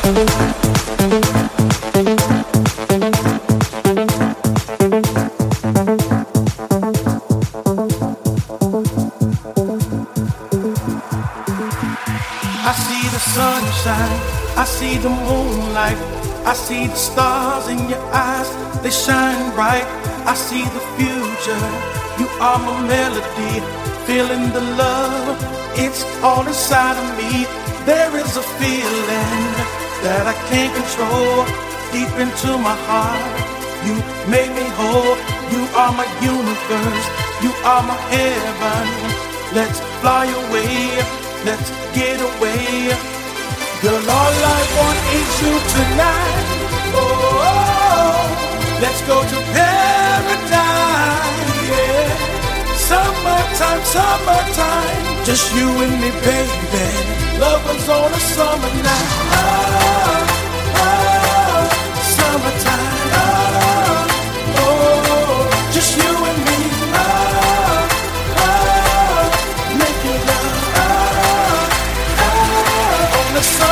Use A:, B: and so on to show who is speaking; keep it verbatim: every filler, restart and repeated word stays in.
A: I see the sunshine, I see the moonlight, I see the stars in your eyes, they shine bright. I see the future, you are my melody, feeling the love, it's all inside of me. There is a feeling that I can't control, deep into my heart, you make me whole. You are my universe, you are my heaven. Let's fly away, let's get away. Girl, all I want is you tonight. Oh, let's go to paradise, yeah. Summertime, summertime, just you and me, baby. Lovers on a summer night. Oh, oh, summertime. Oh, oh, just you and me. Oh, oh, make it love. Oh, oh, on the summer.